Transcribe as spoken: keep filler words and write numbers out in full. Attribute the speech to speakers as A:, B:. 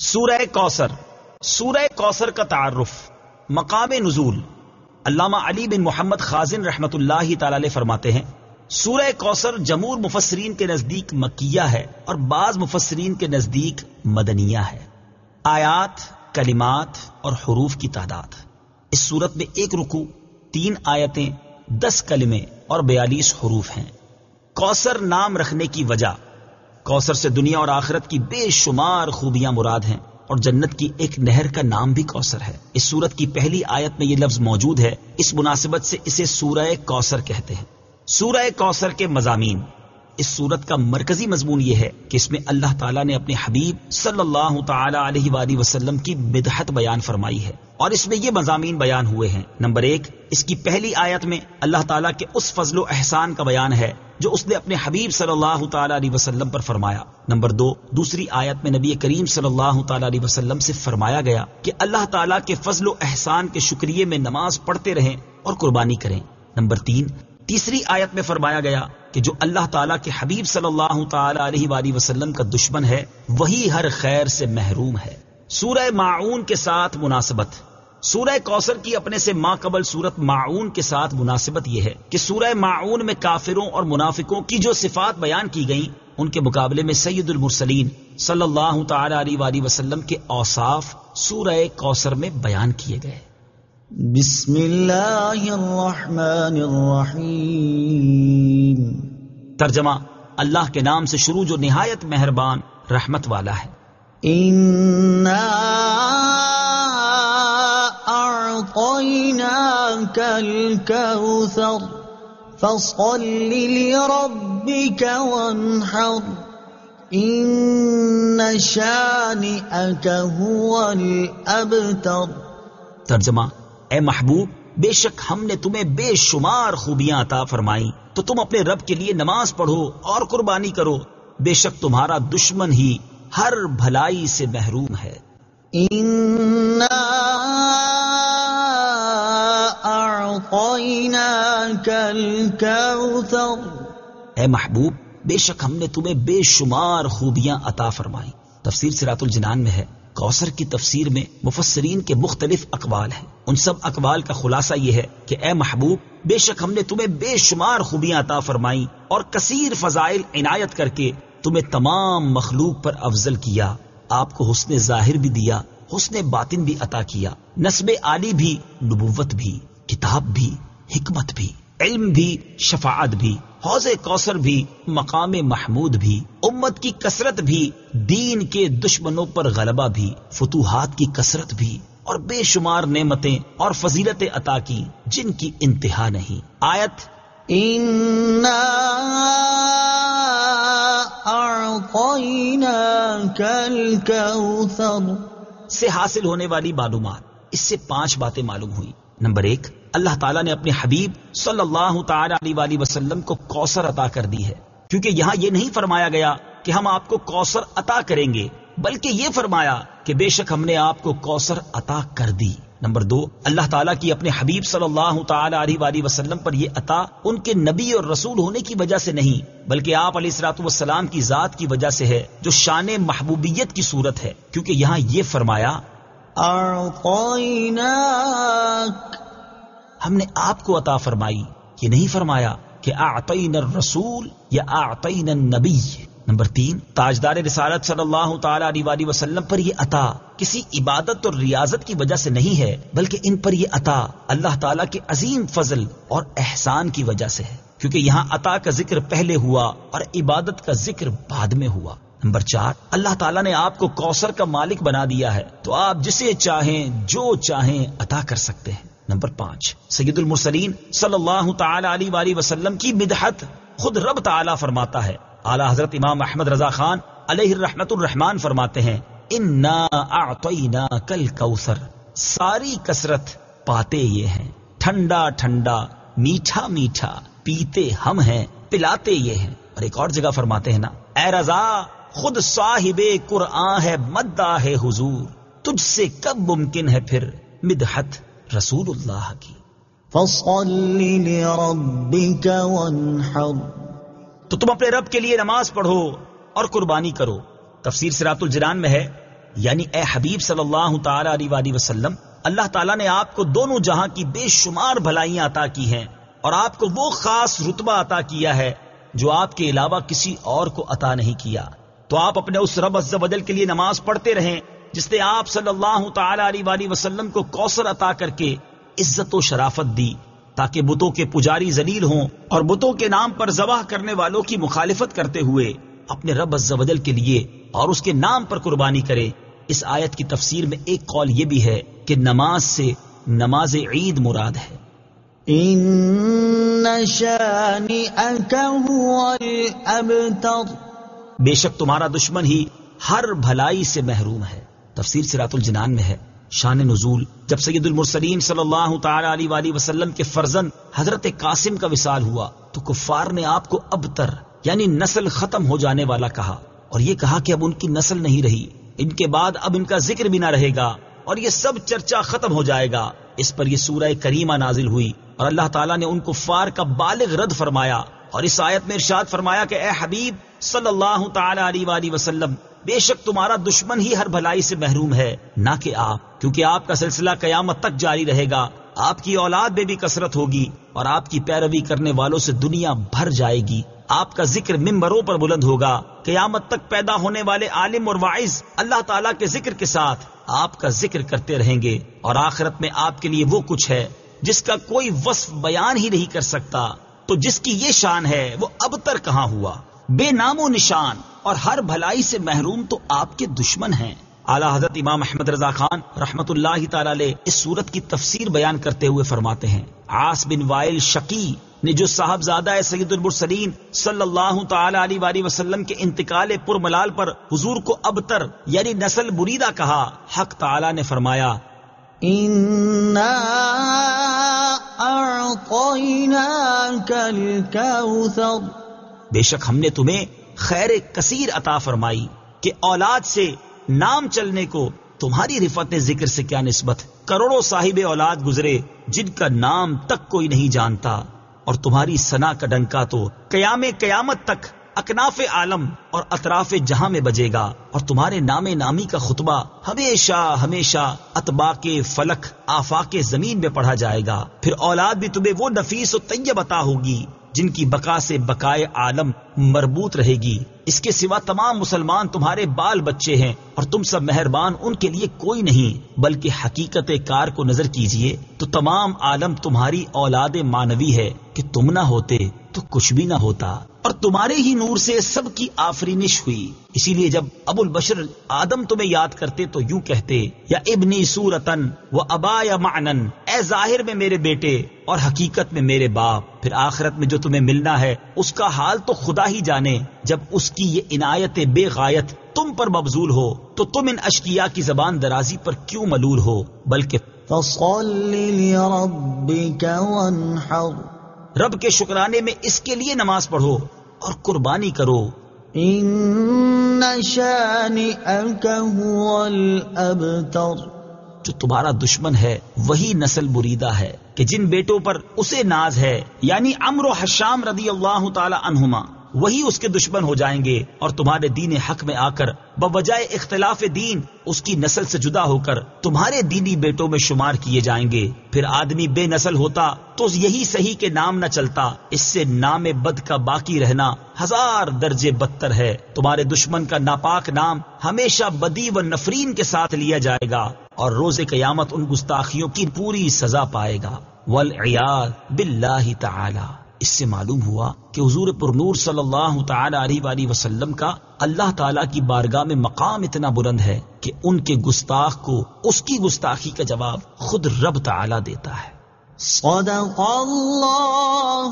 A: سورہ کوثر. سورہ کوثر کا تعارف. مقام نزول. علامہ علی بن محمد خازن رحمت اللہ تعالی علیہ فرماتے ہیں سورہ کوثر جمہور مفسرین کے نزدیک مکیہ ہے اور بعض مفسرین کے نزدیک مدنیہ ہے. آیات، کلمات اور حروف کی تعداد. اس سورت میں ایک رکوع، تین آیتیں، دس کلمے اور بیالیس حروف ہیں. کوثر نام رکھنے کی وجہ. کوثر سے دنیا اور آخرت کی بے شمار خوبیاں مراد ہیں اور جنت کی ایک نہر کا نام بھی کوثر ہے. اس سورت کی پہلی آیت میں یہ لفظ موجود ہے، اس مناسبت سے اسے سورہ کوثر کہتے ہیں. سورہ کوثر کے مضامین. اس سورت کا مرکزی مضمون یہ ہے کہ اس میں اللہ تعالیٰ نے اپنے حبیب صلی اللہ تعالی علیہ وآلہ وسلم کی مدحت بیان فرمائی ہے اور اس میں یہ مضامین بیان ہوئے ہیں. نمبر ایک، اس کی پہلی آیت میں اللہ تعالیٰ کے اس فضل و احسان کا بیان ہے جو اس نے اپنے حبیب صلی اللہ تعالی علیہ وسلم پر فرمایا. نمبر دو، دوسری آیت میں نبی کریم صلی اللہ تعالی علیہ وسلم سے فرمایا گیا کہ اللہ تعالیٰ کے فضل و احسان کے شکریے میں نماز پڑھتے رہیں اور قربانی کریں. نمبر تین، تیسری آیت میں فرمایا گیا کہ جو اللہ تعالیٰ کے حبیب صلی اللہ تعالی علیہ وآلہ وسلم کا دشمن ہے وہی ہر خیر سے محروم ہے. سورہ ماعون کے ساتھ مناسبت. سورہ کوثر کی اپنے سے ما قبل سورت ماعون کے ساتھ مناسبت یہ ہے کہ سورہ ماعون میں کافروں اور منافقوں کی جو صفات بیان کی گئیں ان کے مقابلے میں سید المرسلین صلی اللہ تعالی علیہ وآلہ وسلم کے اوصاف سورہ کوثر میں بیان کیے گئے.
B: بسم اللہ الرحمن الرحیم.
A: ترجمہ: اللہ کے نام سے شروع جو نہایت مہربان رحمت والا ہے.
B: اِنَّا أعطيناك الكوثر فصل لربك وانحر إن شانئك هو الأبتر.
A: ترجمہ: اے محبوب، بے شک ہم نے تمہیں بے شمار خوبیاں عطا فرمائیں تو تم اپنے رب کے لیے نماز پڑھو اور قربانی کرو. بے شک تمہارا دشمن ہی ہر بھلائی سے محروم ہے.
B: إِنَّا أَعْطَيْنَاكَ الْكَوْثَرَ.
A: اے محبوب، بے شک ہم نے تمہیں بے شمار خوبیاں عطا فرمائیں. تفسیر صراط الجنان میں ہے کوثر کی تفسیر میں مفسرین کے مختلف اقوال ہیں. ان سب اقوال کا خلاصہ یہ ہے کہ اے محبوب، بے شک ہم نے تمہیں بے شمار خوبیاں عطا فرمائیں اور کثیر فضائل عنایت کر کے تمہیں تمام مخلوق پر افضل کیا. آپ کو حسن ظاہر بھی دیا، حسن باطن بھی عطا کیا، نسب عالی بھی، نبوت بھی، کتاب بھی، حکمت بھی، علم بھی، شفاعت بھی، حوض کوثر بھی، مقام محمود بھی، امت کی کثرت بھی، دین کے دشمنوں پر غلبہ بھی، فتوحات کی کثرت بھی اور بے شمار نعمتیں اور فضیلتیں عطا کی جن کی انتہا نہیں. آیت
B: إِنَّا أَعْطَيْنَاكَ الْكَوْثَرَ
A: سے حاصل ہونے والی معلومات. اس سے پانچ باتیں معلوم ہوئی. نمبر ایک، اللہ تعالیٰ نے اپنے حبیب صلی اللہ تعالی علیہ وآلہ وسلم کو کوثر عطا کر دی ہے، کیونکہ یہاں یہ نہیں فرمایا گیا کہ ہم آپ کو کوثر عطا کریں گے، بلکہ یہ فرمایا کہ بے شک ہم نے آپ کو کوثر عطا کر دی. نمبر دو، اللہ تعالیٰ کی اپنے حبیب صلی اللہ تعالی علیہ وآلہ وسلم پر یہ عطا ان کے نبی اور رسول ہونے کی وجہ سے نہیں بلکہ آپ علیہ الصلوۃ والسلام کی ذات کی وجہ سے ہے جو شان محبوبیت کی صورت ہے، کیونکہ یہاں یہ فرمایا
B: أَعْطَيْنَاكَ،
A: ہم نے آپ کو عطا فرمائی. یہ نہیں فرمایا کہ اعطینا الرسول یا اعطینا النبی. نمبر تین، تاجدار رسالت صلی اللہ تعالی علیہ وآلہ وسلم پر یہ عطا کسی عبادت اور ریاضت کی وجہ سے نہیں ہے بلکہ ان پر یہ عطا اللہ تعالیٰ کے عظیم فضل اور احسان کی وجہ سے ہے، کیونکہ یہاں عطا کا ذکر پہلے ہوا اور عبادت کا ذکر بعد میں ہوا. نمبر چار، اللہ تعالیٰ نے آپ کو کوثر کا مالک بنا دیا ہے تو آپ جسے چاہیں جو چاہیں عطا کر سکتے ہیں. نمبر پانچ، سید المرسلین صلی اللہ تعالی علیہ وآلہ وسلم کی مدحت خود رب تعالیٰ فرماتا ہے. اعلیٰ حضرت امام احمد رضا خان علیہ الرحمت الرحمان فرماتے ہیں انا اعطیناک الکوثر. ساری کثرت پاتے یہ ہیں، ٹھنڈا ٹھنڈا میٹھا میٹھا پیتے ہم ہیں، پلاتے یہ ہیں. اور ایک اور جگہ فرماتے ہیں نا، اے رضا خود صاحب قرآن ہے مداح حضور، تجھ سے کب ممکن ہے پھر مدحت رسول اللہ کی.
B: فَصَلِّ لِرَبِّكَ وَانْحَرْ.
A: تو تم اپنے رب کے لیے نماز پڑھو اور قربانی کرو. تفسیر صراط الجنان میں ہے یعنی اے حبیب صلی اللہ تعالی علیہ وآلہ وسلم، اللہ تعالیٰ نے آپ کو دونوں جہاں کی بے شمار بھلائیاں عطا کی ہیں اور آپ کو وہ خاص رتبہ عطا کیا ہے جو آپ کے علاوہ کسی اور کو عطا نہیں کیا. تو آپ اپنے اس رب عز و جل کے لیے نماز پڑھتے رہیں جس نے آپ صلی اللہ تعالی علیہ وآلہ وسلم کو کوثر عطا کر کے عزت و شرافت دی، تاکہ بتوں کے پجاری ذلیل ہوں اور بتوں کے نام پر ذبح کرنے والوں کی مخالفت کرتے ہوئے اپنے رب عز و جل کے لیے اور اس کے نام پر قربانی کرے. اس آیت کی تفسیر میں ایک قول یہ بھی ہے کہ نماز سے نماز عید مراد ہے.
B: ان شانئک هو الابتر،
A: بے شک تمہارا دشمن ہی ہر بھلائی سے محروم ہے. تفسیر صراط الجنان میں ہے. شان نزول، جب سید المرسلین صلی اللہ تعالی علیہ وآلہ وسلم کے فرزند حضرت قاسم کا وصال ہوا تو کفار نے آپ کو ابتر یعنی نسل ختم ہو جانے والا کہا، اور یہ کہا کہ اب ان کی نسل نہیں رہی، ان کے بعد اب ان کا ذکر بھی نہ رہے گا اور یہ سب چرچا ختم ہو جائے گا. اس پر یہ سورہ کریمہ نازل ہوئی اور اللہ تعالیٰ نے ان کفار کا بالغ رد فرمایا اور اس آیت میں ارشاد فرمایا کہ اے حبیب صلی اللہ تعالی علیہ وآلہ وسلم، بے شک تمہارا دشمن ہی ہر بھلائی سے محروم ہے، نہ کہ آپ، کیونکہ آپ کا سلسلہ قیامت تک جاری رہے گا. آپ کی اولاد میں بھی کثرت ہوگی اور آپ کی پیروی کرنے والوں سے دنیا بھر جائے گی. آپ کا ذکر ممبروں پر بلند ہوگا. قیامت تک پیدا ہونے والے عالم اور واعظ اللہ تعالیٰ کے ذکر کے ساتھ آپ کا ذکر کرتے رہیں گے، اور آخرت میں آپ کے لیے وہ کچھ ہے جس کا کوئی وصف بیان ہی نہیں کر سکتا. تو جس کی یہ شان ہے وہ ابتر کہاں ہوا، بے نام و نشان اور ہر بھلائی سے محروم تو آپ کے دشمن ہیں. اعلیٰ حضرت امام احمد رضا خان رحمت اللہ تعالی علیہ اس صورت کی تفسیر بیان کرتے ہوئے فرماتے ہیں، عاص بن وائل شقی نے جو صاحبزادہ سید المرسلین صلی اللہ تعالی علیہ وآلہ وسلم کے انتقال پر ملال پر حضور کو ابتر یعنی نسل بریدہ کہا، حق تعالی نے فرمایا
B: اِنَّا أَعْطَيْنَاكَ الْكَوْثَرَ،
A: بے شک ہم نے تمہیں خیر کثیر عطا فرمائی کہ اولاد سے نام چلنے کو تمہاری رفعت ذکر سے کیا نسبت. کروڑوں صاحب اولاد گزرے جن کا نام تک کوئی نہیں جانتا، اور تمہاری ثنا کا ڈنکا تو قیام قیامت تک اکناف عالم اور اطراف جہاں میں بجے گا، اور تمہارے نام نامی کا خطبہ ہمیشہ ہمیشہ اطباق فلک آفاق زمین میں پڑھا جائے گا. پھر اولاد بھی تمہیں وہ نفیس و طیب عطا ہوگی جن کی بقا سے بقائے عالم مربوط رہے گی. اس کے سوا تمام مسلمان تمہارے بال بچے ہیں اور تم سب مہربان ان کے لیے کوئی نہیں، بلکہ حقیقت کار کو نظر کیجئے تو تمام عالم تمہاری اولاد مانوی ہے کہ تم نہ ہوتے تو کچھ بھی نہ ہوتا، اور تمہارے ہی نور سے سب کی آفرینش ہوئی. اسی لیے جب ابو البشر آدم تمہیں یاد کرتے تو یوں کہتے، یا ابنی صورتن و ابا یا معنن، اے ظاہر میں میرے بیٹے اور حقیقت میں میرے باپ. پھر آخرت میں جو تمہیں ملنا ہے اس کا حال تو خدا ہی جانے. جب اس کی یہ عنایت بے غایت تم پر مبذول ہو تو تم ان اشقیاء کی زبان درازی پر کیوں ملول ہو، بلکہ
B: فَصَلِّ لِرَبِّكَ وَانْحَرْ،
A: رب کے شکرانے میں اس کے لیے نماز پڑھو اور قربانی کرو.
B: إِنَّ شَانِئَكَ هُوَ الْأَبْتَرُ،
A: جو تمہارا دشمن ہے وہی نسل بریدہ ہے کہ جن بیٹوں پر اسے ناز ہے، یعنی عمرو و حشام رضی اللہ تعالی عنہما، وہی اس کے دشمن ہو جائیں گے اور تمہارے دین حق میں آ کر بوجائے اختلاف دین اس کی نسل سے جدا ہو کر تمہارے دینی بیٹوں میں شمار کیے جائیں گے. پھر آدمی بے نسل ہوتا تو یہی صحیح کہ نام نہ چلتا، اس سے نام بد کا باقی رہنا ہزار درجے بدتر ہے. تمہارے دشمن کا ناپاک نام ہمیشہ بدی و نفرین کے ساتھ لیا جائے گا اور روز قیامت ان گستاخیوں کی پوری سزا پائے گا. والعیاذ باللہ تعالی. اس سے معلوم ہوا کہ حضور پر نور صلی اللہ تعالی علیہ وآلہ وسلم کا اللہ تعالیٰ کی بارگاہ میں مقام اتنا بلند ہے کہ ان کے گستاخ کو اس کی گستاخی کا جواب خود رب تعالیٰ دیتا ہے.
B: صدق اللہ